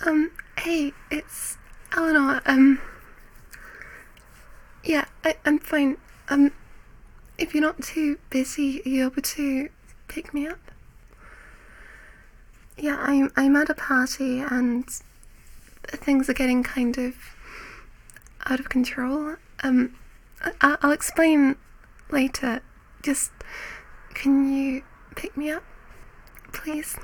Hey, it's Eleanor. Yeah, I'm fine. If you're not too busy, are you able to pick me up? Yeah, I'm at a party and things are getting kind of out of control. I'll explain later. Just, can you pick me up, please?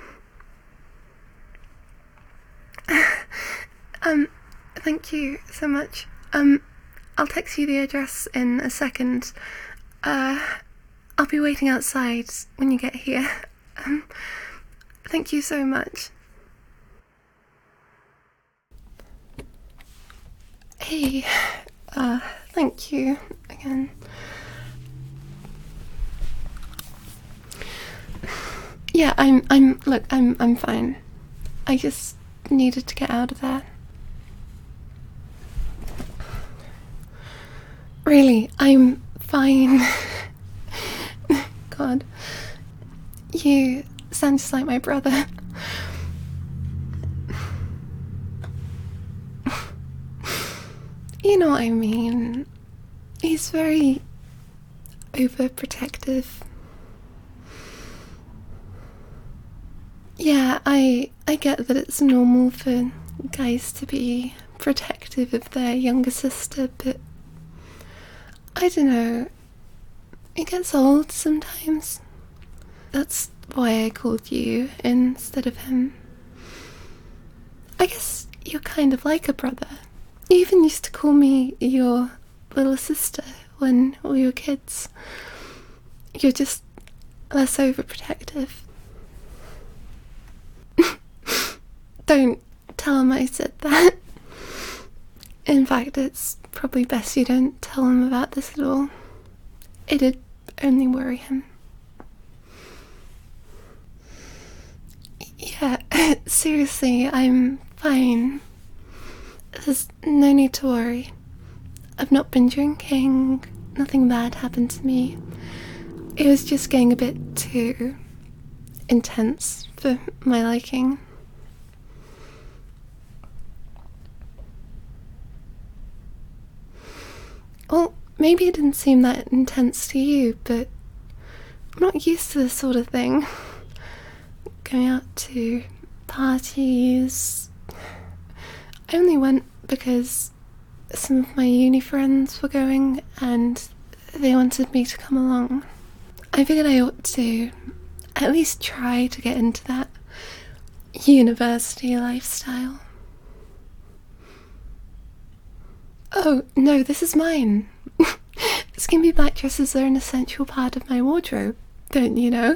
Thank you so much. I'll text you the address in a second. I'll be waiting outside when you get here. Thank you so much. Hey, thank you again. Yeah, I'm fine. I just needed to get out of there. Really, I'm fine. God. You sound just like my brother. You know what I mean. He's very overprotective. Yeah, I get that it's normal for guys to be protective of their younger sister, but I don't know. It gets old sometimes. That's why I called you instead of him. I guess you're kind of like a brother. You even used to call me your little sister when we were kids. You're just less overprotective. Don't tell him I said that. In fact, it's probably best you don't tell him about this at all. It'd only worry him. Yeah, seriously, I'm fine. There's no need to worry. I've not been drinking, nothing bad happened to me. It was just getting a bit too intense for my liking. Well, maybe it didn't seem that intense to you, but I'm not used to this sort of thing. Going out to parties. I only went because some of my uni friends were going and they wanted me to come along. I figured I ought to at least try to get into that university lifestyle. Oh, no, this is mine. Skimpy black dresses are an essential part of my wardrobe, don't you know?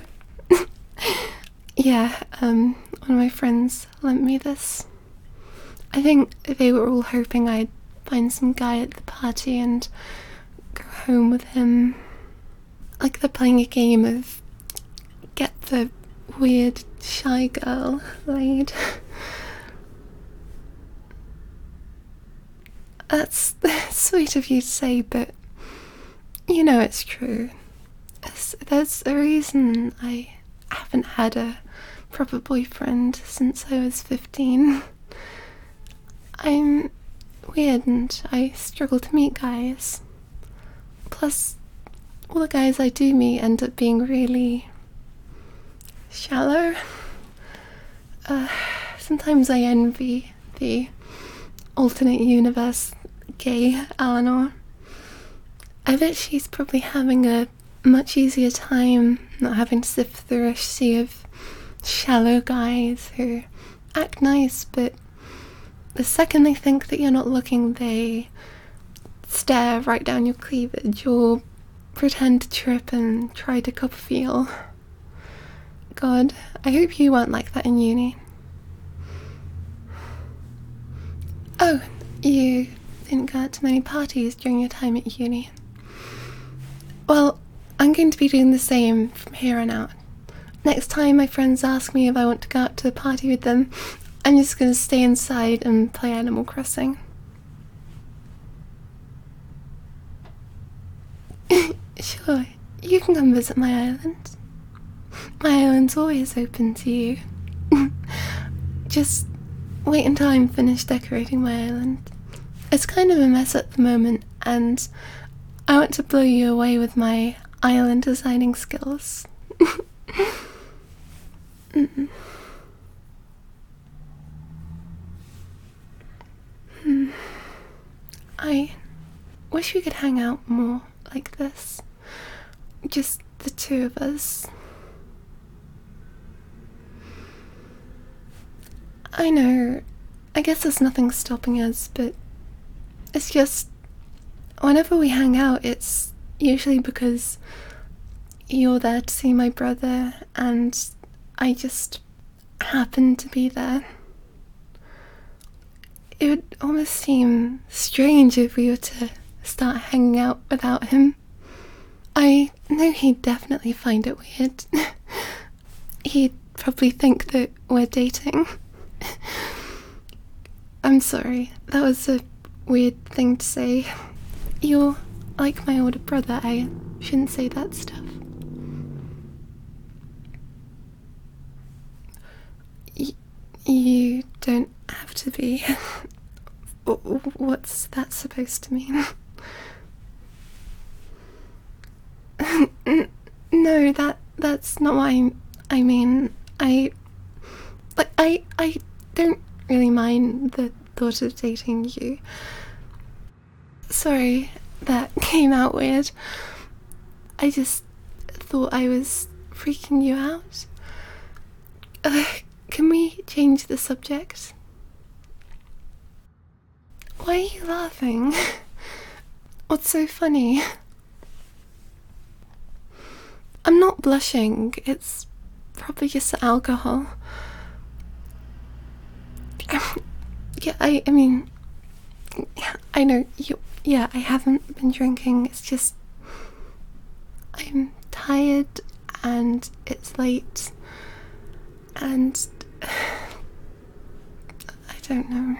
Yeah, one of my friends lent me this. I think they were all hoping I'd find some guy at the party and go home with him. Like they're playing a game of get the weird shy girl laid. That's sweet of you to say, but you know it's true. There's a reason I haven't had a proper boyfriend since I was 15. I'm weird and I struggle to meet guys. Plus, all the guys I do meet end up being really shallow. Sometimes I envy the alternate universe gay Eleanor. I bet she's probably having a much easier time not having to sift through a sea of shallow guys who act nice, but the second they think that you're not looking, they stare right down your cleavage or pretend to trip and try to cup feel. God, I hope you weren't like that in uni. Oh, you didn't go out to many parties during your time at uni. Well, I'm going to be doing the same from here on out. Next time my friends ask me if I want to go out to a party with them, I'm just going to stay inside and play Animal Crossing. Sure, you can come visit my island. My island's always open to you. Just wait until I'm finished decorating my island. It's kind of a mess at the moment, and I want to blow you away with my island designing skills. I wish we could hang out more like this. Just the two of us. I know, I guess there's nothing stopping us, but it's just whenever we hang out, it's usually because you're there to see my brother, and I just happen to be there. It would almost seem strange if we were to start hanging out without him. I know he'd definitely find it weird. He'd probably think that we're dating. I'm sorry, that was a weird thing to say. You're like my older brother, I shouldn't say that stuff. You don't have to be. What's that supposed to mean? No, that's not what I mean. I don't really mind the thought of dating you. Sorry, that came out weird. I just thought I was freaking you out. Can we change the subject? Why are you laughing? What's so funny? I'm not blushing, it's probably just the alcohol. Yeah, I mean, I know, yeah, I haven't been drinking, it's just, I'm tired, and it's late, and I don't know.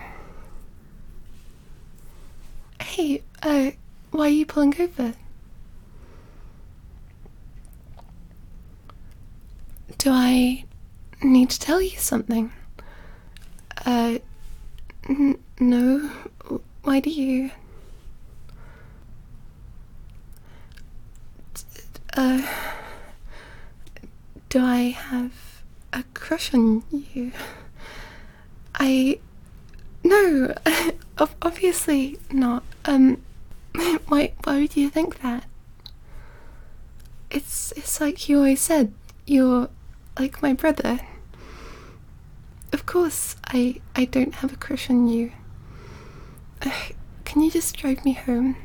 Hey, why are you pulling over? Do I need to tell you something? No. Why do you? Do I have a crush on you? No, obviously not. Why would you think that? It's like you always said, you're like my brother. Of course, I don't have a crush on you. Can you just drive me home?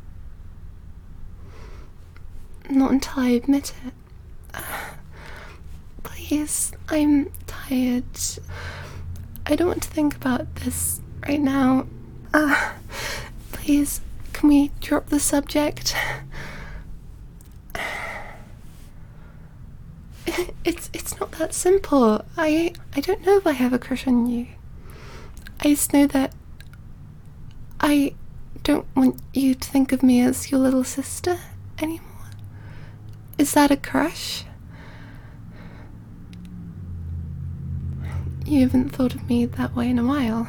Not until I admit it. Please, I'm tired. I don't want to think about this right now. Please, can we drop the subject? It's not that simple. I don't know if I have a crush on you. I just know that I don't want you to think of me as your little sister anymore. Is that a crush? You haven't thought of me that way in a while.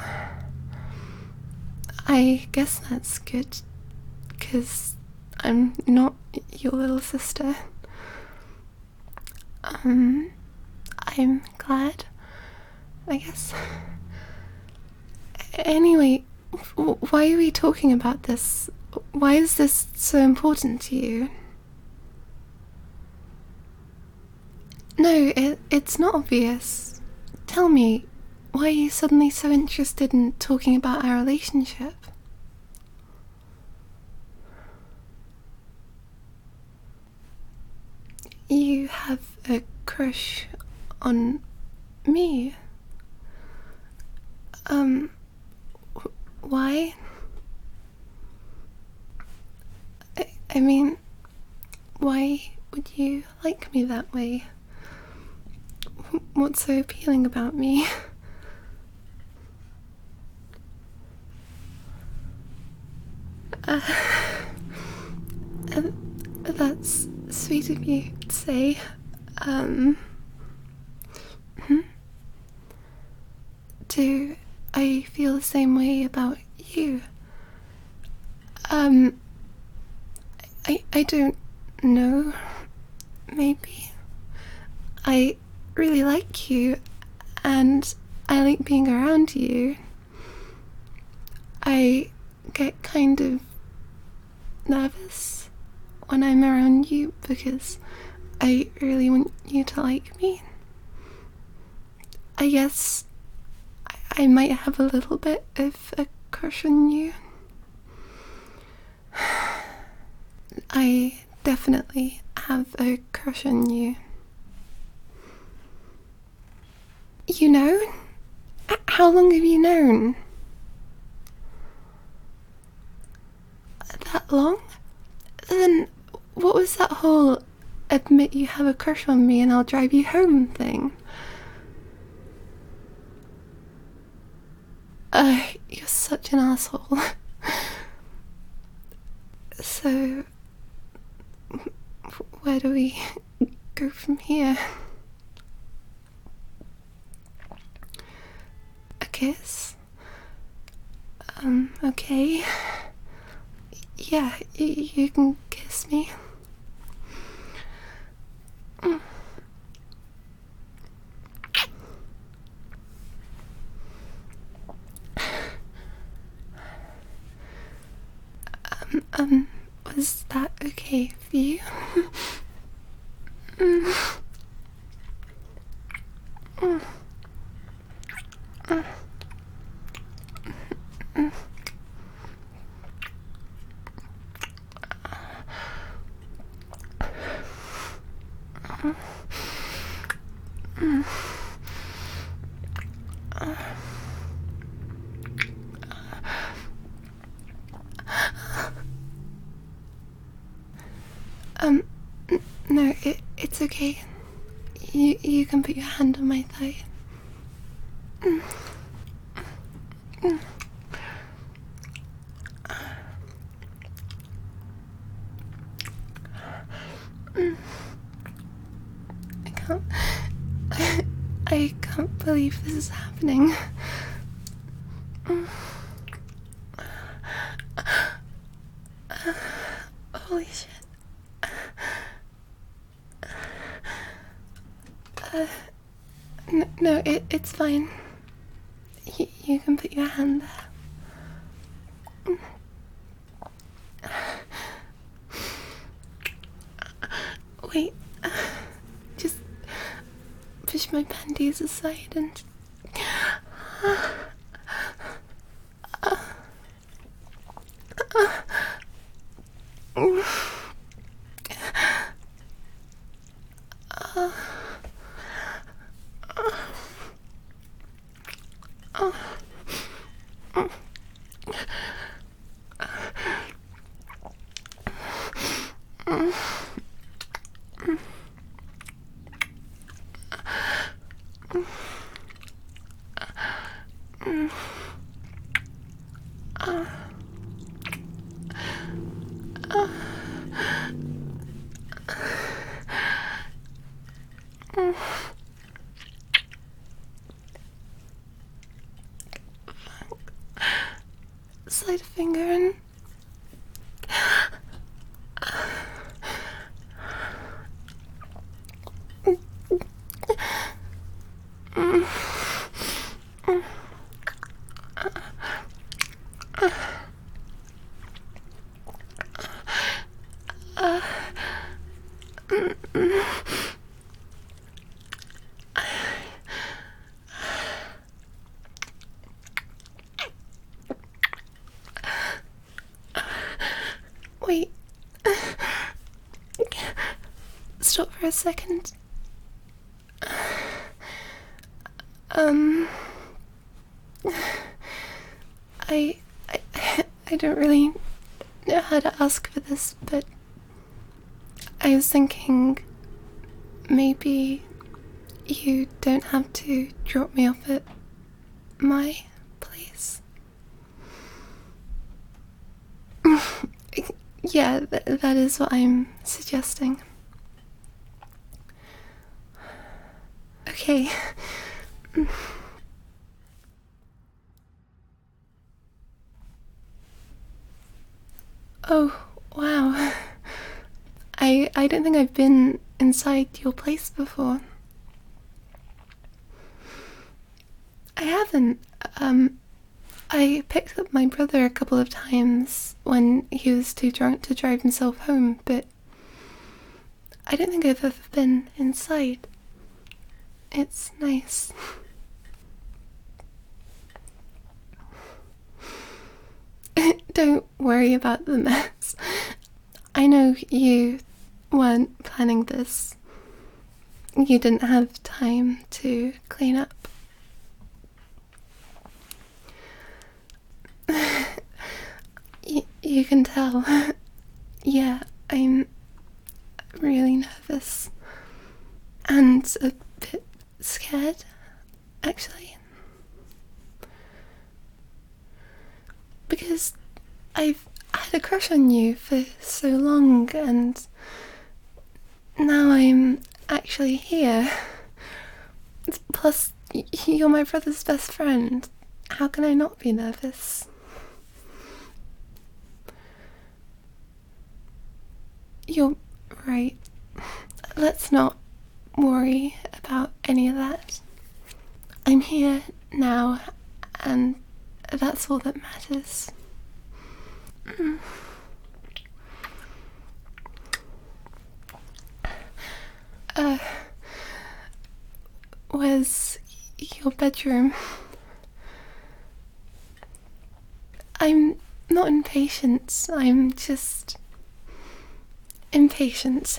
I guess that's good, 'cause I'm not your little sister. I'm glad, I guess. Anyway, why are we talking about this? Why is this so important to you? No, it's not obvious. Tell me, why are you suddenly so interested in talking about our relationship? You have a crush on me? Why? I mean, why would you like me that way? What's so appealing about me? That's sweet of you to say. Do I feel the same way about you. I don't know. Maybe. I really like you, and I like being around you. I get kind of nervous when I'm around you because I really want you to like me. I guess I might have a little bit of a crush on you. I definitely have a crush on you. You know? How long have you known? That long? Then what was that whole admit you have a crush on me and I'll drive you home thing? You're such an asshole. So, where do we go from here? A kiss? Okay. Yeah, you can kiss me. Was that okay for you? No, it's okay. You can put your hand on my thigh. I can't... I can't believe this is happening. Holy shit. No, it's fine. You can put your hand there. Wait, just push my panties aside and... Slide a finger in. Wait. Stop for a second. I don't really know how to ask for this, but I was thinking maybe you don't have to drop me off at my place. Yeah, that is what I'm suggesting. Okay. Oh, wow. I don't think I've been inside your place before. I haven't. I picked up my brother a couple of times when he was too drunk to drive himself home, but I don't think I've ever been inside. It's nice. Don't worry about the mess. I know you weren't planning this. You didn't have time to clean up. You can tell. Yeah, I'm really nervous. And a bit scared, actually. Because I've had a crush on you for so long, and now I'm actually here. Plus, you're my brother's best friend. How can I not be nervous? You're right. Let's not worry about any of that. I'm here now, and that's all that matters. Where's your bedroom? I'm not impatient, I'm just impatient.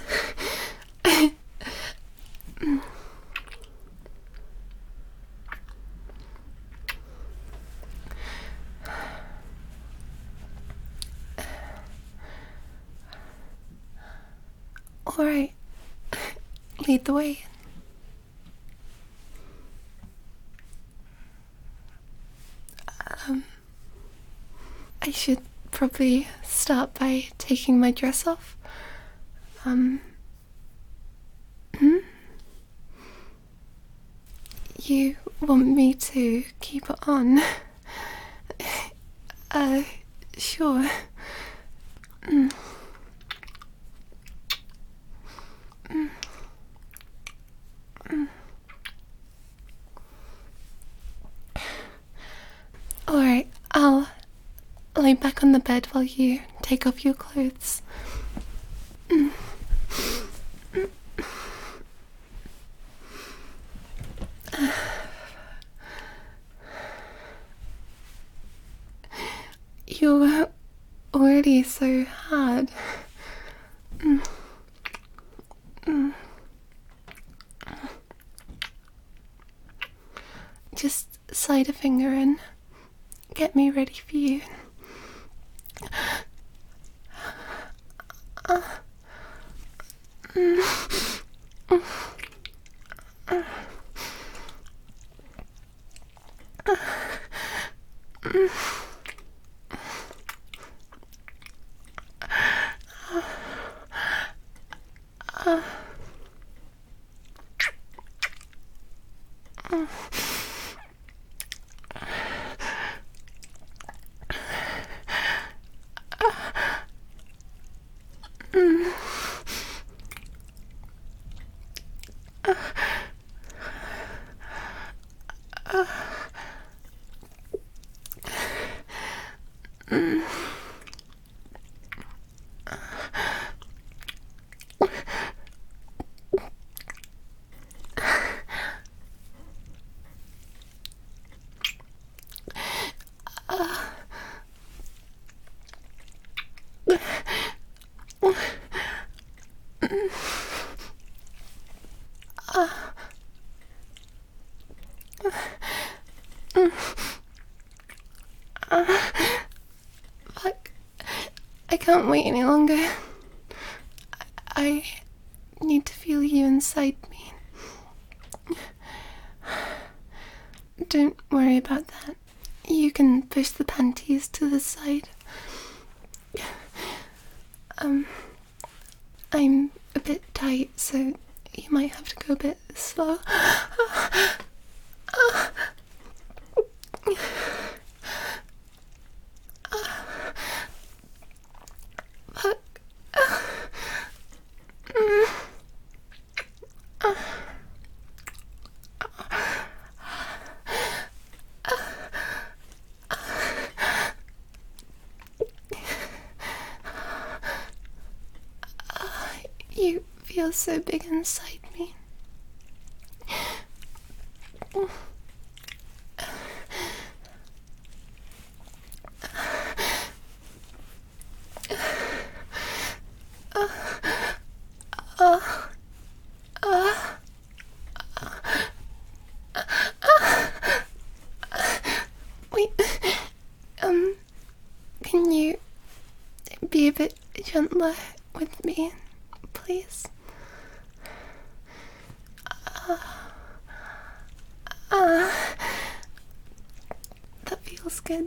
Alright, lead the way. I should probably start by taking my dress off. You want me to keep it on? Sure. Alright, I'll lay back on the bed while you take off your clothes. You're already so hard. Just slide a finger in. Get me ready for you. Fuck. I can't wait any longer. I need to feel you inside me. Don't worry about that. You can push the panties to the side. I'm a bit tight, so you might have to go a bit slow. feels so big inside me. Wait, can you be a bit gentler with me, please? That feels good.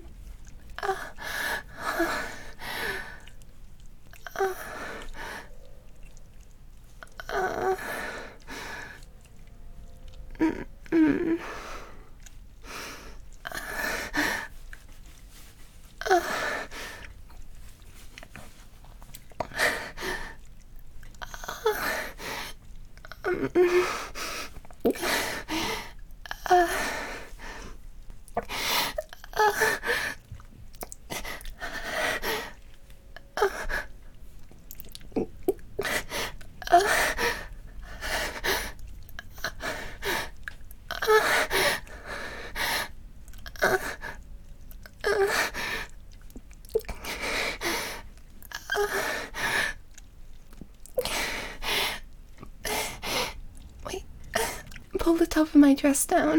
Wait, pull the top of my dress down.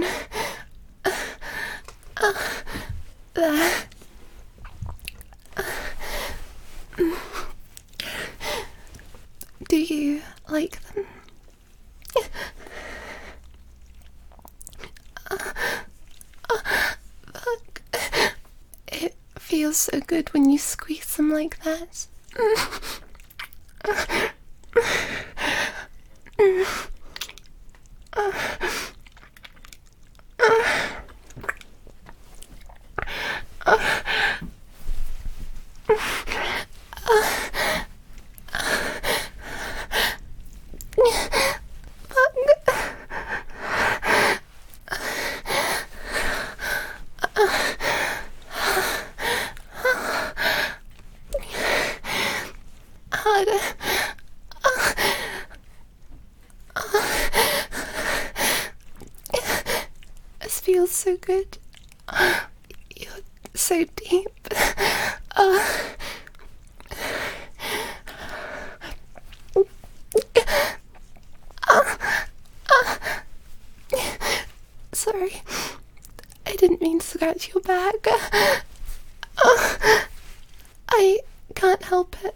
There. Do you like them? Fuck. It feels so good when you squeeze them like that. Harder. This feels so good. You're so deep. Sorry, I didn't mean to scratch your back. I can't help it.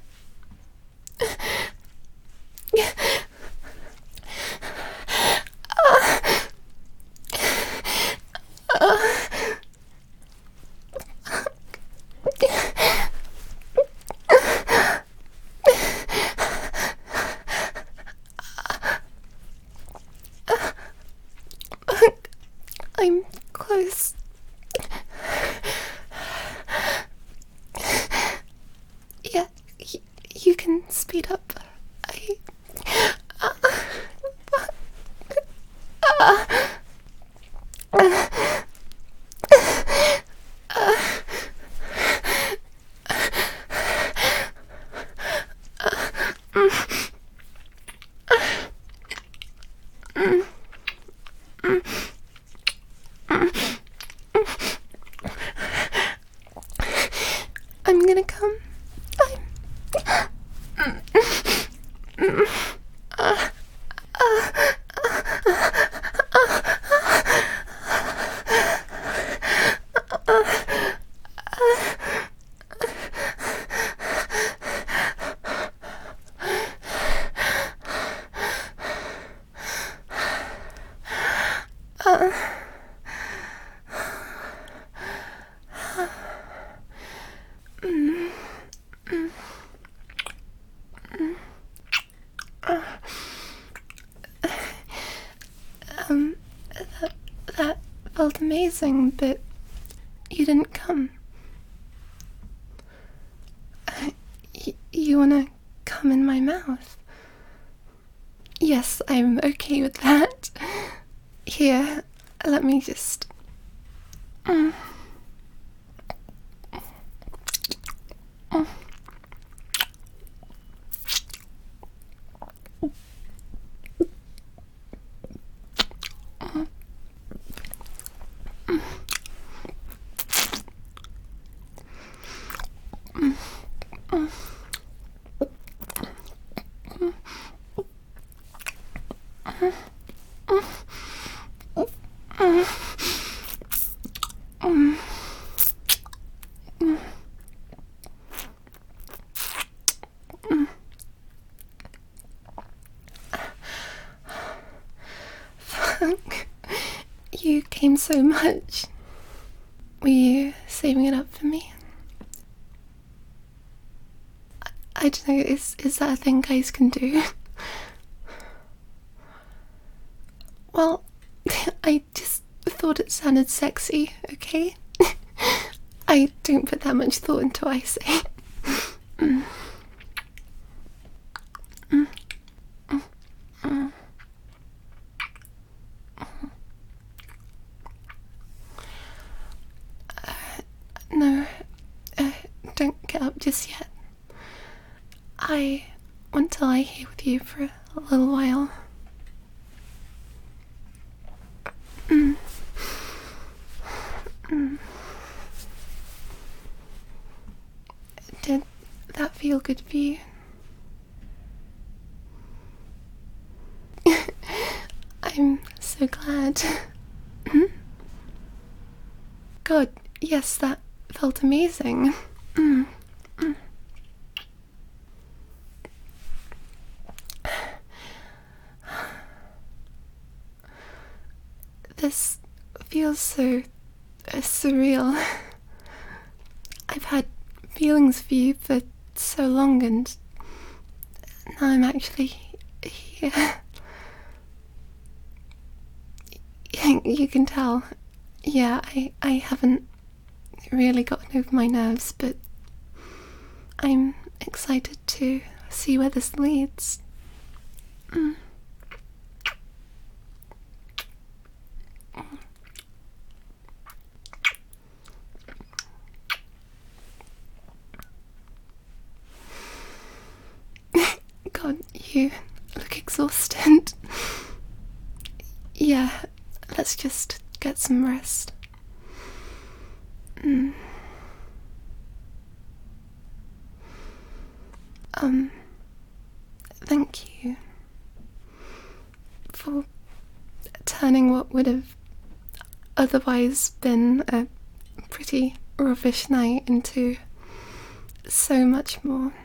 I'm close. Yeah, you can speed up. I'm gonna come. That felt amazing, but you didn't come. You wanna come in my mouth? Yes, I'm okay with that. Here, let me just... Mm. Mm. Mm. Fuck. You came so much. Were you saving it up for me? I don't know, is that a thing guys can do? Well, I just thought it sounded sexy, okay? I don't put that much thought into what I say. Mm. Mm. Mm. Mm. No, don't get up just yet. I want to lie here with you for a little while. Mm. Mm. Did that feel good for you? I'm so glad. God, yes, that felt amazing. Mm. Mm. This feels so surreal. I've had feelings for you for so long, and now I'm actually here. You can tell. Yeah, I haven't really gotten over my nerves, but I'm excited to see where this leads. Mm. God, you look exhausted. Yeah, let's just get some rest. Mm. Thank you for turning what would have otherwise been a pretty rubbish night into so much more.